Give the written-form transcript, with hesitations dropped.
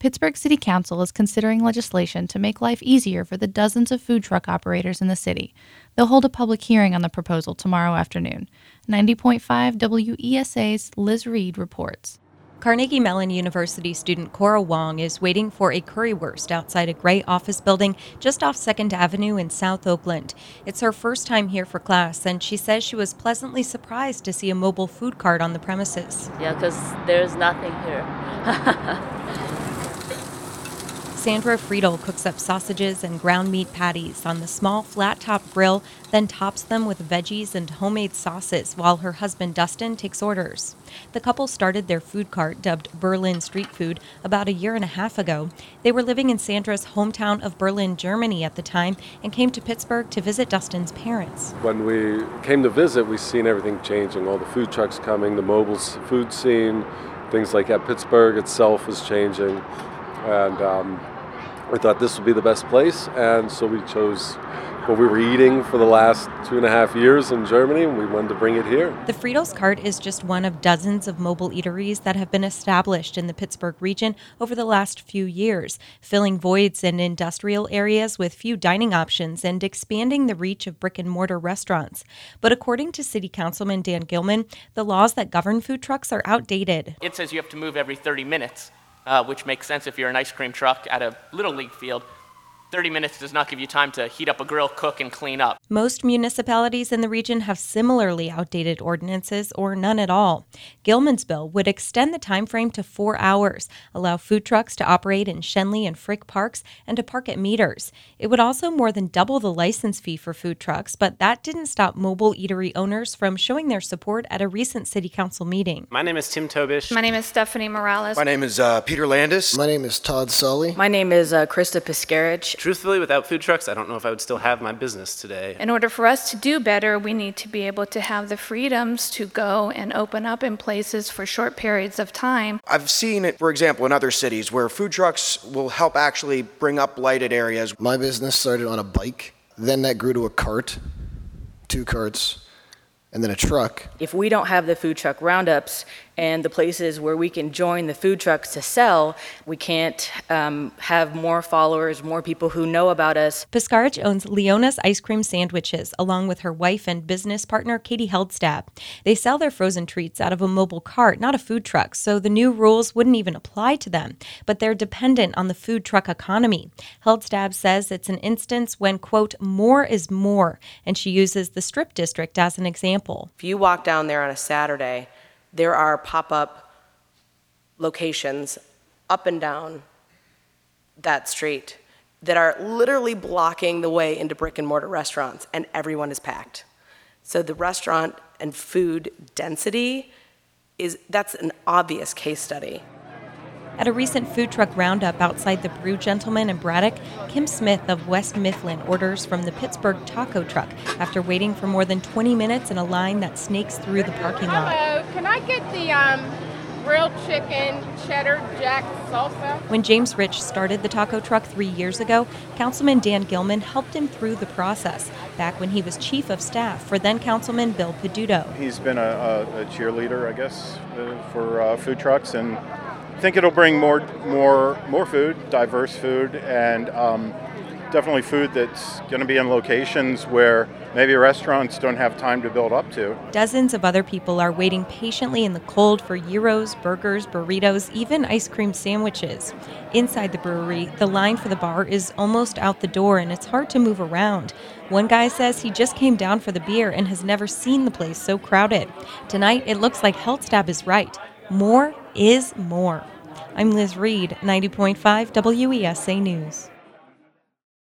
Pittsburgh City Council is considering legislation to make life easier for the dozens of food truck operators in the city. They'll hold a public hearing on the proposal tomorrow afternoon. 90.5 WESA's Liz Reed reports. Carnegie Mellon University student Cora Wong is waiting for a currywurst outside a gray office building just off 2nd Avenue in South Oakland. It's her first time here for class, and she says she was pleasantly surprised to see a mobile food cart on the premises. Yeah, because there's nothing here. Sandra Friedel cooks up sausages and ground meat patties on the small flat-top grill, then tops them with veggies and homemade sauces while her husband Dustin takes orders. The couple started their food cart, dubbed Berlin Street Food, about a year and a half ago. They were living in Sandra's hometown of Berlin, Germany at the time, and came to Pittsburgh to visit Dustin's parents. When we came to visit, we seen everything changing, all the food trucks coming, the mobile food scene, things like that. Pittsburgh itself was changing, and we thought this would be the best place, and so we chose what we were eating for the last 2.5 years in Germany, and we wanted to bring it here. The Friedel's Cart is just one of dozens of mobile eateries that have been established in the Pittsburgh region over the last few years, filling voids in industrial areas with few dining options and expanding the reach of brick-and-mortar restaurants. But according to City Councilman Dan Gilman, the laws that govern food trucks are outdated. It says you have to move every 30 minutes. Which makes sense if you're an ice cream truck at a Little League field. 30 minutes does not give you time to heat up a grill, cook, and clean up. Most municipalities in the region have similarly outdated ordinances or none at all. Gilman's bill would extend the time frame to 4 hours, allow food trucks to operate in Schenley and Frick parks, and to park at meters. It would also more than double the license fee for food trucks, but that didn't stop mobile eatery owners from showing their support at a recent city council meeting. My name is Tim Tobish. My name is Stephanie Morales. My name is Peter Landis. My name is Todd Sully. My name is Krista Piscarich. Truthfully, without food trucks, I don't know if I would still have my business today. In order for us to do better, we need to be able to have the freedoms to go and open up in places for short periods of time. I've seen it, for example, in other cities where food trucks will help actually bring up blighted areas. My business started on a bike, then that grew to a cart, 2 carts, and then a truck. If we don't have the food truck roundups and the places where we can join the food trucks to sell, we can't have more followers, more people who know about us. Piscarich owns Leona's Ice Cream Sandwiches, along with her wife and business partner, Katie Heldstab. They sell their frozen treats out of a mobile cart, not a food truck, so the new rules wouldn't even apply to them. But they're dependent on the food truck economy. Heldstab says it's an instance when, quote, more is more, and she uses the Strip District as an example. If you walk down there on a Saturday, there are pop-up locations up and down that street that are literally blocking the way into brick-and-mortar restaurants, and everyone is packed. So the restaurant and food density that's an obvious case study. At a recent food truck roundup outside the Brew Gentleman in Braddock, Kim Smith of West Mifflin orders from the Pittsburgh taco truck after waiting for more than 20 minutes in a line that snakes through the parking lot. Hello, can I get the grilled chicken cheddar jack salsa? When James Rich started the taco truck 3 years ago, Councilman Dan Gilman helped him through the process, back when he was chief of staff for then-Councilman Bill Peduto. He's been a cheerleader, I guess, for food trucks, and I think it'll bring more food, diverse food, and definitely food that's going to be in locations where maybe restaurants don't have time to build up to. Dozens of other people are waiting patiently in the cold for gyros, burgers, burritos, even ice cream sandwiches. Inside the brewery, the line for the bar is almost out the door, and it's hard to move around. One guy says he just came down for the beer and has never seen the place so crowded. Tonight, it looks like Heldstab is right. More is more. I'm Liz Reed, 90.5 WESA News.